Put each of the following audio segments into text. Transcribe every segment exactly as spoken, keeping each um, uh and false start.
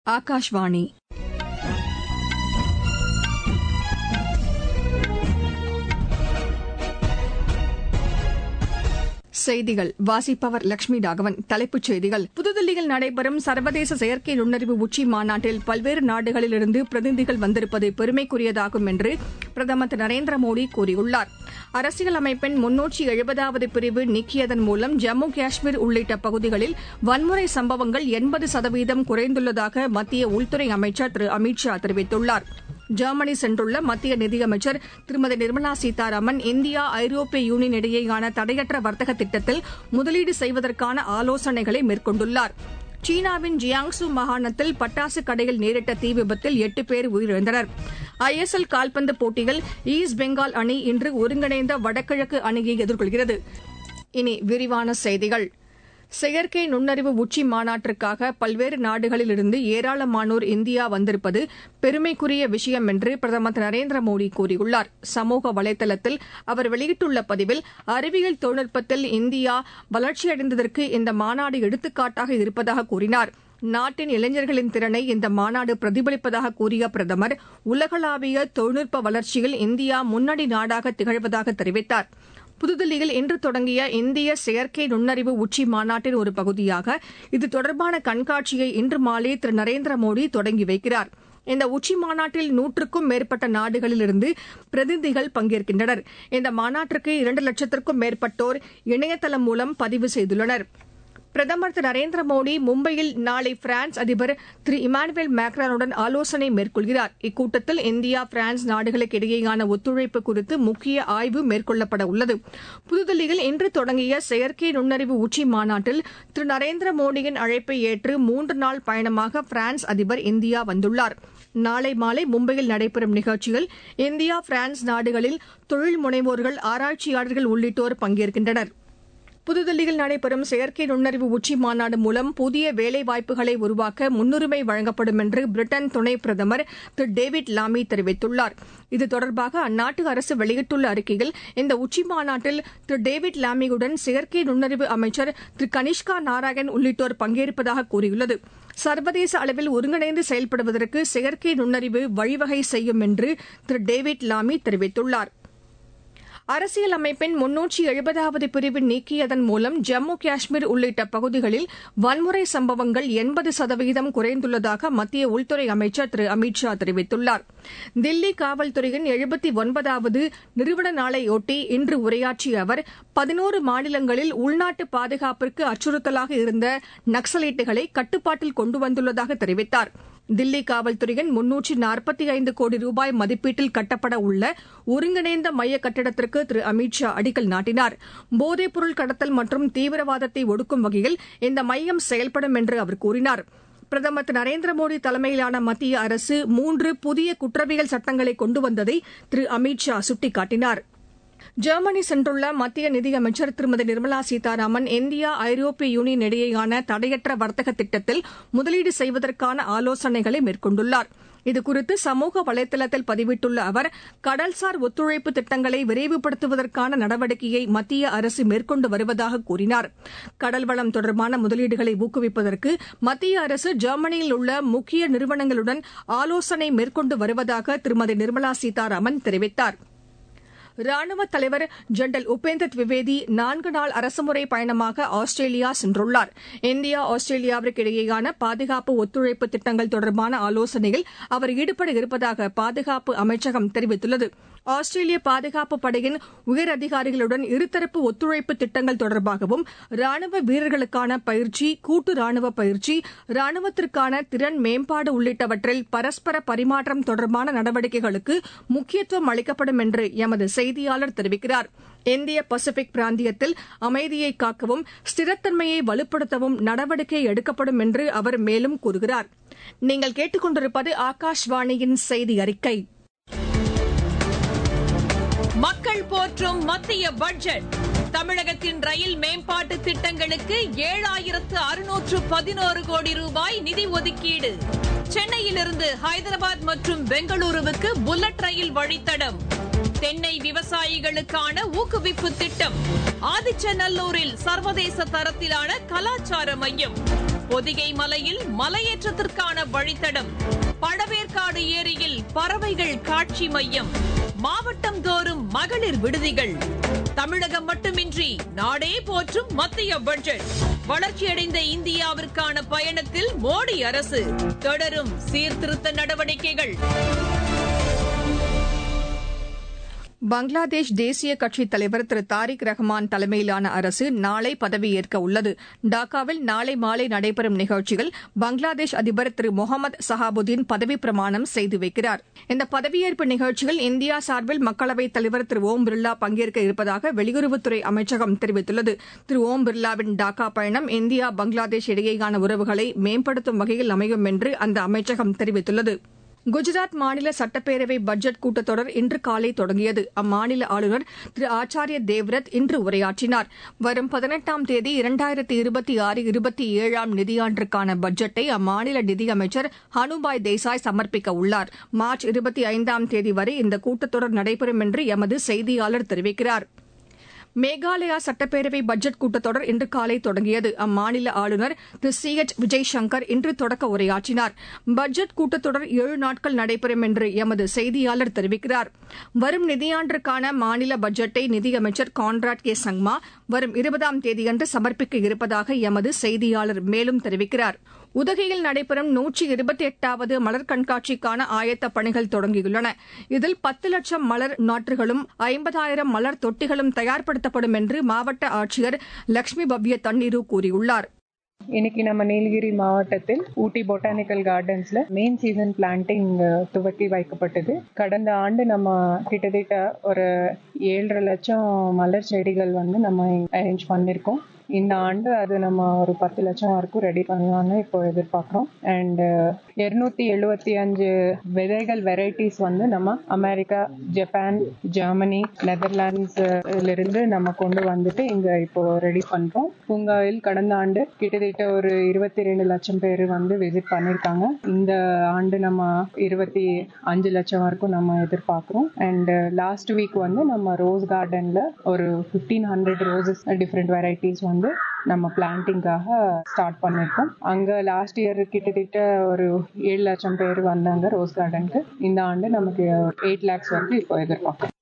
ஆகாஷ்வாணி. செய்திகள் வாசிப்பவர் லட்சுமி ராகவன். தலைப்புச் செய்திகள். புதுதில்லியில் நடைபெறும் சர்வதேச செயற்கை நுண்ணறிவு உச்சி மாநாட்டில் பல்வேறு நாடுகளிலிருந்து பிரதிநிதிகள் வந்திருப்பது பெருமைக்குரியதாகும் என்று பிரதமர் திரு நரேந்திர மோடி கூறியுள்ளார். அரசியல் அமைப்பின் முன்னூற்று எழுபதாவது பிரிவு நீக்கியதன் மூலம் ஜம்மு காஷ்மீர் உள்ளிட்ட பகுதிகளில் வன்முறை சம்பவங்கள் எண்பது சதவீதம் குறைந்துள்ளதாக மத்திய உள்துறை அமைச்சர் திரு அமித் ஷா தெரிவித்துள்ளார். ஜெர்மனி சென்றுள்ள மத்திய நிதியமைச்சர் திருமதி நிர்மலா சீதாராமன் இந்தியா ஐரோப்பிய யூனியன் இடையேயான தடையற்ற வர்த்தக திட்டத்தில் முதலீடு செய்வதற்கான ஆலோசனைகளை மேற்கொண்டுள்ளார். சீனாவின் ஜியாங்சு மாகாணத்தில் பட்டாசு கடையில் நேரிட்ட தீ விபத்தில் எட்டு பேர் உயிரிழந்தனர். ஐ எஸ் எல் கால்பந்து போட்டியில் ஈஸ்ட் பெங்கால் அணி இன்று ஒருங்கிணைந்த வடகிழக்கு அணியை எதிர்கொள்கிறது. இனி விரிவான செய்திகள். செயற்கை நுண்ணறிவு உச்சி மாநாட்டிற்காக பல்வேறு நாடுகளிலிருந்து ஏராளமானோர் இந்தியா வந்திருப்பது பெருமைக்குரிய விஷயம் என்று பிரதமர் திரு நரேந்திர மோடி கூறியுள்ளார். சமூக வலைதளத்தில் அவர் வெளியிட்டுள்ள பதிவில், அறிவியல் தொழில்நுட்பத்தில் இந்தியா வளர்ச்சியடைந்ததற்கு இந்த மாநாடு எடுத்துக்காட்டாக இருப்பதாக கூறினார். நாட்டின் இளைஞர்களின் திறனை இந்த மாநாடு பிரதிபலிப்பதாக கூறிய பிரதமர், உலகளாவிய தொழில்நுட்ப வளர்ச்சியில் இந்தியா முன்னணி நாடாக திகழ்வதாக தெரிவித்தார். புதுதில்லியில் இன்று தொடங்கிய இந்திய செயற்கை நுண்ணறிவு உச்சி மாநாட்டின் ஒரு பகுதியாக இது தொடர்பான கண்காட்சியை இன்று மாலை திரு நரேந்திர மோடி தொடங்கி வைக்கிறார். இந்த உச்சி மாநாட்டில் நூற்றுக்கும் மேற்பட்ட நாடுகளிலிருந்து பிரதிநிதிகள் பங்கேற்கின்றனர். இந்த மாநாட்டிற்கு இரண்டு லட்சத்திற்கும் மேற்பட்டோர் இணையதளம் மூலம் பதிவு செய்துள்ளனர். பிரதமர் திரு நரேந்திர மோடி மும்பையில் நாளை பிரான்ஸ் அதிபர் திரு இமானுவேல் மேக்ரானுடன் ஆலோசனை மேற்கொள்கிறார். இக்கூட்டத்தில் இந்தியா பிரான்ஸ் நாடுகளுக்கு இடையேயான ஒத்துழைப்பு குறித்து முக்கிய ஆய்வு மேற்கொள்ளப்பட உள்ளது. புதுதில்லியில் இன்று தொடங்கிய செயற்கை நுண்ணறிவு உச்சி மாநாட்டில் திரு நரேந்திர மோடியின் அழைப்பை ஏற்று மூன்று நாள் பயணமாக பிரான்ஸ் அதிபர் இந்தியா வந்துள்ளார். நாளை மாலை மும்பையில் நடைபெறும் நிகழ்ச்சியில் இந்தியா பிரான்ஸ் நாடுகளில் தொழில் முனைவோர்கள், ஆராய்ச்சியாளர்கள் உள்ளிட்டோர் பங்கேற்கின்றனர். புதுதில்லியில் நடைபெறும் செயற்கை நுண்ணறிவு உச்சி மாநாடு மூலம் புதிய வேலைவாய்ப்புகளை உருவாக்க முன்னுரிமை வழங்கப்படும் என்று பிரிட்டன் துணை பிரதமர் திரு டேவிட் லாமி தெரிவித்துள்ளார். இது தொடர்பாக அந்நாட்டு அரசு வெளியிட்டுள்ள அறிக்கையில், இந்த உச்சி மாநாட்டில் திரு டேவிட் லாமியுடன் செயற்கை நுண்ணறிவு அமைச்சர் திரு கனிஷ்கா நாராயண் உள்ளிட்டோர் பங்கேற்பதாக கூறியுள்ளது. சர்வதேச அளவில் ஒருங்கிணைந்து செயல்படுவதற்கு செயற்கை நுண்ணறிவு வழிவகை செய்யும் என்று திரு டேவிட் லாமி தெரிவித்துள்ளார். அரசியல் அமைப்பின் முன்னூற்று எழுபதாவது பிரிவு நீக்கியதன் மூலம் ஜம்மு காஷ்மீர் உள்ளிட்ட பகுதிகளில் வன்முறை சம்பவங்கள் எண்பது சதவீதம் குறைந்துள்ளதாக மத்திய உள்துறை அமைச்சர் திரு அமித் ஷா தெரிவித்துள்ளார். தில்லி காவல்துறையின் எழுபத்தி ஒன்பதாவது நிறுவன நாளையொட்டி இன்று உரையாற்றிய அவர், பதினோரு மாநிலங்களில் உள்நாட்டு பாதுகாப்பிற்கு அச்சுறுத்தலாக இருந்த நக்சலைட்டுகளை கட்டுப்பாட்டில் கொண்டு வந்துள்ளதாக தெரிவித்தார். தில்லி காவல்துறையின் முன்னூற்று நாற்பத்தி ஐந்து கோடி ரூபாய் மதிப்பீட்டில் கட்டப்பட உள்ள ஒருங்கிணைந்த மைய கட்டிடத்திற்கு திரு அமித் ஷா அடிக்கல் நாட்டினார். போதைப் பொருள் கடத்தல் மற்றும் தீவிரவாதத்தை ஒடுக்கும் வகையில் இந்த மையம் செயல்படும் என்று அவர் கூறினார். பிரதமர் திரு நரேந்திர மோடி தலைமையிலான மத்திய அரசு மூன்று புதிய குற்றவியல் சட்டங்களை கொண்டு வந்ததை திரு அமித் ஷா சுட்டிக்காட்டினார். ஜெர்மனி சென்றுள்ள மத்திய நிதியமைச்சர் திருமதி நிர்மலா சீதாராமன் இந்தியா ஐரோப்பிய யூனியன் இடையேயான தடையற்ற வர்த்தக திட்டத்தில் முதலீடு செய்வதற்கான ஆலோசனைகளை மேற்கொண்டுள்ளார். இதுகுறித்து சமூக வலைதளத்தில் பதிவிட்டுள்ள அவர், கடல்சார் ஒத்துழைப்பு திட்டங்களை விரைவுபடுத்துவதற்கான நடவடிக்கையை மத்திய அரசு மேற்கொண்டு வருவதாக கூறினார். கடல்வளம் தொடர்பான முதலீடுகளை ஊக்குவிப்பதற்கு மத்திய அரசு ஜெர்மனியில் உள்ள முக்கிய நிறுவனங்களுடன் ஆலோசனை மேற்கொண்டு வருவதாக திருமதி நிர்மலா சீதாராமன் தெரிவித்தார். ராணுவ தலைவர் ஜெனரல் உபேந்தர் திவிவேதி நான்கு நாள் அரசுமுறை பயணமாக ஆஸ்திரேலியா சென்றுள்ளார். இந்தியா ஆஸ்திரேலியாவிற்கு இடையேயான பாதுகாப்பு ஒத்துழைப்பு திட்டங்கள் தொடர்பான ஆலோசனையில் அவர் ஈடுபட இருப்பதாக பாதுகாப்பு அமைச்சகம் தெரிவித்துள்ளது. ஆஸ்திரேலிய பாதுகாப்பு படையின் உயர் அதிகாரிகளுடன் இருதரப்பு ஒத்துழைப்பு திட்டங்கள் தொடர்பாகவும், ராணுவ வீரர்களுக்கான பயிற்சி, கூட்டு ராணுவ பயிற்சி, ராணுவத்திற்கான திறன் மேம்பாடு உள்ளிட்டவற்றில் பரஸ்பர பரிமாற்றம் தொடர்பான நடவடிக்கைகளுக்கு முக்கியத்துவம் அளிக்கப்படும் என்று எமது செய்தியாளர் தெரிவிக்கிறார். இந்திய பசிபிக் பிராந்தியத்தில் அமைதியை காக்கவும் ஸ்திரத்தன்மையை வலுப்படுத்தவும் நடவடிக்கை எடுக்கப்படும் என்று அவர் மேலும் கூறுகிறார். நீங்கள் கேட்டுக் கொண்டிருப்பது ஆகாஷ்வாணியின் செய்தி அறிக்கை. மக்கள் போற்றும் மத்திய பட்ஜெட். தமிழகத்தின் ரயில் மேம்பாட்டு திட்டங்களுக்கு ஏழாயிரத்து அறுநூற்று பதினோரு கோடி ரூபாய் நிதி ஒதுக்கீடு. சென்னையிலிருந்து ஹைதராபாத் மற்றும் பெங்களூருவுக்கு புல்லட் ரயில் வழித்தடம். தென்னை விவசாயிகளுக்கான ஊக்குவிப்பு திட்டம். ஆதிச்சநல்லூரில் சர்வதேச தரத்திலான கலாச்சார மையம். பொதிகை மலையில் மலையேற்றத்திற்கான வழித்தடம், பழவேற்காடு ஏரியில் பறவைகள் காட்சி மையம், மாவட்டம் தோறும் மகளிர் விடுதிகள். தமிழகம் மட்டுமின்றி நாடே போற்றும் மத்திய பட்ஜெட். வளர்ச்சியடைந்த இந்தியாவிற்கான பயணத்தில் மோடி அரசு தொடரும் சீர்திருத்த நடவடிக்கைகள். பங்களாதேஷ் தேசிய கட்சித் தலைவர் திரு தாரிக் ரஹ்மான் தலைமையிலான அரசு நாளை பதவியேற்க உள்ளது. டாக்காவில் நாளை மாலை நடைபெறும் நிகழ்ச்சியில் பங்களாதேஷ் அதிபர் திரு முகமது சஹாபுதீன் பதவிப் பிரமாணம் செய்து வைக்கிறார். இந்த பதவியேற்பு நிகழ்ச்சியில் இந்தியா சார்பில் மக்களவைத் தலைவர் திரு ஓம் பிர்லா பங்கேற்க இருப்பதாக வெளியுறவுத்துறை அமைச்சகம் தெரிவித்துள்ளது. திரு ஓம் பிர்லாவின் டாக்கா பயணம் இந்தியா பங்களாதேஷ் இடையேயான உறவுகளை மேம்படுத்தும் வகையில் அமையும் என்று அந்த அமைச்சகம் தெரிவித்துள்ளது. குஜராத் மாநில சட்டப்பேரவை பட்ஜெட் கூட்டத்தொடர் இன்று காலை தொடங்கியது. அம்மாநில ஆளுநர் திரு ஆச்சாரிய தேவ்ரத் இன்று உரையாற்றினார். வரும் பதினெட்டாம் தேதி இரண்டாயிரத்தி இருபத்தி ஆறு இருபத்தி ஏழாம் நிதியாண்டிற்கான பட்ஜெட்டை அம்மாநில நிதியமைச்சர் ஹனுபாய் தேசாய் சமர்ப்பிக்க உள்ளார். மார்ச் இருபத்தி ஐந்தாம் தேதி வரை இந்த கூட்டத்தொடர் நடைபெறும் என்று எமது செய்தியாளர் தெரிவிக்கிறார். மேகாலயா சட்டப்பேரவை பட்ஜெட் கூட்டத்தொடர் இன்று காலை தொடங்கியது. அம்மாநில ஆளுநர் திரு சி எச் விஜய் சங்கர் இன்று தொடக்க உரையாற்றினார். பட்ஜெட் கூட்டத்தொடர் ஏழு நாட்கள் நடைபெறும் என்று எமது செய்தியாளர் தெரிவிக்கிறார். வரும் நிதியாண்டிற்கான மாநில பட்ஜெட்டை நிதியமைச்சர் கான்ராட் கே சங்மா வரும் இருபதாம் தேதியன்று சமர்ப்பிக்க இருப்பதாக எமது செய்தியாளர் மேலும் தெரிவிக்கிறார். உதகையில் நடைபெறும் நூற்றி இருபத்தி எட்டாவது மலர் கண்காட்சிக்கான ஆயத்தப் பணிகள் தொடங்கியுள்ளன. இதில் பத்து லட்சம் மலர் நாற்றுகளும் ஐம்பதாயிரம் மலர் தொட்டிகளும் தயார்படுத்தப்படும் என்று மாவட்ட ஆட்சியர் லட்சுமி பவ்ய தண்ணீரு கூறியுள்ளார். இன்னைக்கு நம்ம நீலகிரி மாவட்டத்தில் ஊட்டி பொட்டானிக்கல் கார்டன்ஸ்ல மெயின் சீசன் பிளான்டிங் துவக்கி வைக்கப்பட்டது. கடந்த ஆண்டு நம்ம கிட்டத்தட்ட ஒரு ஏழரை லட்சம் மலர் செடிகள் வந்து நம்ம அரேஞ்ச் பண்ணிருக்கோம். இந்த ஆண்டு அது நம்ம ஒரு பத்து லட்சம் வரைக்கும் ரெடி பண்ணுவாங்க இப்போ எதிர்பார்க்கிறோம். அண்ட் இருநூத்தி எழுபத்தி அஞ்சு விதைகள் வெரைட்டிஸ் வந்து நம்ம அமெரிக்கா, ஜப்பான், ஜெர்மனி, நெதர்லாண்ட்ஸ்ல இருந்து நம்ம கொண்டு வந்துட்டு இங்க இப்போ ரெடி பண்றோம். பூங்காவில் கடந்த ஆண்டு கிட்டத்தட்ட ஒரு இருபத்தி ரெண்டு லட்சம் பேர் வந்து விசிட் பண்ணிருக்காங்க. இந்த ஆண்டு நம்ம இருபத்தி அஞ்சு லட்சம் வரைக்கும் நம்ம எதிர்பார்க்கிறோம். அண்ட் லாஸ்ட் வீக் வந்து நம்ம ரோஸ் கார்டன்ல ஒரு fifteen hundred roses different varieties வந்து நம்ம பிளான்டிங்காக ஸ்டார்ட் பண்ணிருக்கோம். அங்க லாஸ்ட் இயர் கிட்டத்தட்ட ஒரு ஏழு லட்சம் பேர் வந்தாங்க ரோஸ் கார்டனுக்கு. இந்த ஆண்டு நமக்கு எயிட் லேக்ஸ் வரைக்கும் இப்போ எதிர்பார்க்கிறோம்.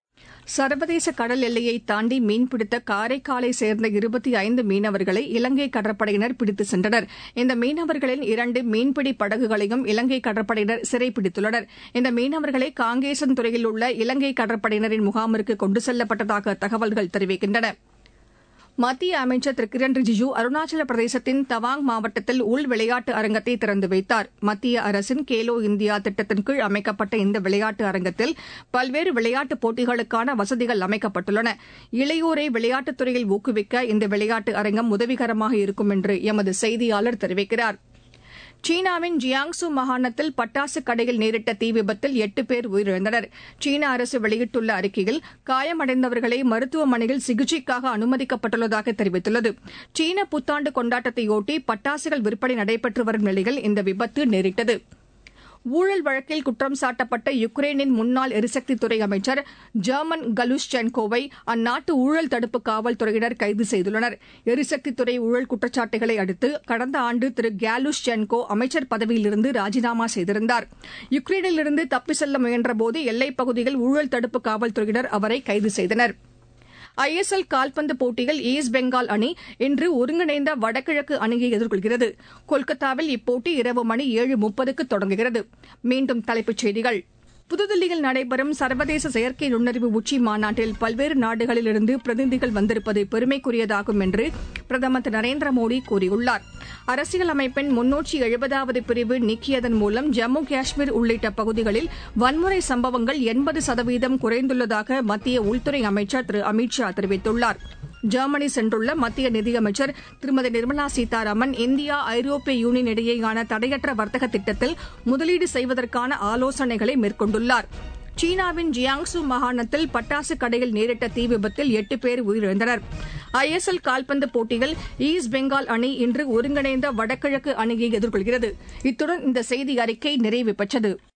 சர்வதேச கடல் எல்லையை தாண்டி மீன்பிடித்த காரைக்காலை சேர்ந்த இருபத்தி ஐந்து மீனவர்களை இலங்கை கடற்படையினர் பிடித்து சென்றனர். இந்த மீனவர்களின் இரண்டு மீன்பிடி படகுகளையும் இலங்கை கடற்படையினர் சிறைப்பிடித்துள்ளனர். இந்த மீனவர்களை காங்கேசன் துறையில் உள்ள இலங்கை கடற்படையினரின் முகாமிற்கு கொண்டு செல்லப்பட்டதாக தகவல்கள் தெரிவிக்கின்றன. மத்திய அமைச்சர் திரு கிரண் ரிஜிஜூ அருணாச்சல பிரதேசத்தின் தவாங் மாவட்டத்தில் உள் விளையாட்டு அரங்கத்தை திறந்து வைத்தார். மத்திய அரசின் கேலோ இந்தியா திட்டத்தின் கீழ் அமைக்கப்பட்ட இந்த விளையாட்டு அரங்கத்தில் பல்வேறு விளையாட்டுப் போட்டிகளுக்கான வசதிகள் அமைக்கப்பட்டுள்ளன. இளையோரை விளையாட்டுத் துறையில் ஊக்குவிக்க இந்த விளையாட்டு அரங்கம் உதவிகரமாக இருக்கும் என்று எமது செய்தியாளர் தெரிவிக்கிறார். சீனாவின் ஜியாங்சு மாகாணத்தில் பட்டாசு கடையில் நேரிட்ட தீ விபத்தில் எட்டு பேர் உயிரிழந்தனர். சீன அரசு வெளியிட்டுள்ள அறிக்கையில் காயமடைந்தவர்களை மருத்துவமனையில் சிகிச்சைக்காக அனுமதிக்கப்பட்டுள்ளதாக தெரிவித்துள்ளது. சீன புத்தாண்டு கொண்டாட்டத்தையொட்டி பட்டாசுகள் விற்பனை நடைபெற்று வரும் நிலையில் இந்த விபத்து நேரிட்டது. ஊழல் வழக்கில் குற்றம் சாட்டப்பட்ட யுக்ரைனின் முன்னாள் எரிசக்தித்துறை அமைச்சர் ஜெர்மன் கலுஷ்சென்கோவை அந்நாட்டு ஊழல் தடுப்பு காவல்துறையினர் கைது செய்துள்ளனர். எரிசக்தித்துறை ஊழல் குற்றச்சாட்டுகளை அடுத்து கடந்த ஆண்டு திரு கேலுஷ்சென்கோ அமைச்சர் பதவியிலிருந்து ராஜினாமா செய்திருந்தார். யுக்ரைனிலிருந்து தப்பி செல்ல முயன்றபோது எல்லைப் பகுதியில் ஊழல் தடுப்பு காவல்துறையினர் அவரை கைது செய்தனர். ஐ எஸ் எல் கால்பந்து போட்டியில் ஈஸ்ட் பெங்கால் அணி இன்று ஒருங்கிணைந்த வடகிழக்கு அணியை எதிர்கொள்கிறது. கொல்கத்தாவில் இப்போட்டி இரவு மணி ஏழு முப்பதுக்கு தொடங்குகிறது. மீண்டும் தலைப்புச் செய்திகள். புதுதில்லியில் நடைபெறும் சர்வதேச செயற்கை நுண்ணறிவு உச்சி மாநாட்டில் பல்வேறு நாடுகளிலிருந்து பிரதிநிதிகள் வந்திருப்பது பெருமைக்குரியதாகும் என்று பிரதமர் திரு நரேந்திர மோடி கூறியுள்ளார். அரசியலமைப்பின் முன்னூற்றி எழுபதாவது பிரிவு நீக்கியதன் மூலம் ஜம்மு காஷ்மீர் உள்ளிட்ட பகுதிகளில் வன்முறை சம்பவங்கள் எண்பது சதவீதம் குறைந்துள்ளதாக மத்திய உள்துறை அமைச்சர் திரு அமித் ஷா தெரிவித்துள்ளார். ஜெர்மனி சென்றுள்ள மத்திய நிதியமைச்சர் திருமதி நிர்மலா சீதாராமன் இந்தியா ஐரோப்பிய யூனியன் இடையேயான தடையற்ற வர்த்தக திட்டத்தில் முதலீடு செய்வதற்கான ஆலோசனைகளை மேற்கொண்டுள்ளார். சீனாவின் ஜியாங்சு மாகாணத்தில் பட்டாசு கடையில் நேரிட்ட தீ விபத்தில் எட்டு பேர் உயிரிழந்தனர். ஐ எஸ் எல் கால்பந்து போட்டியில் ஈஸ்ட் பெங்கால் அணி இன்று ஒருங்கிணைந்த வடகிழக்கு அணியை எதிர்கொள்கிறது. இத்துடன் இந்த செய்தி அறிக்கை நிறைவு பெற்றது.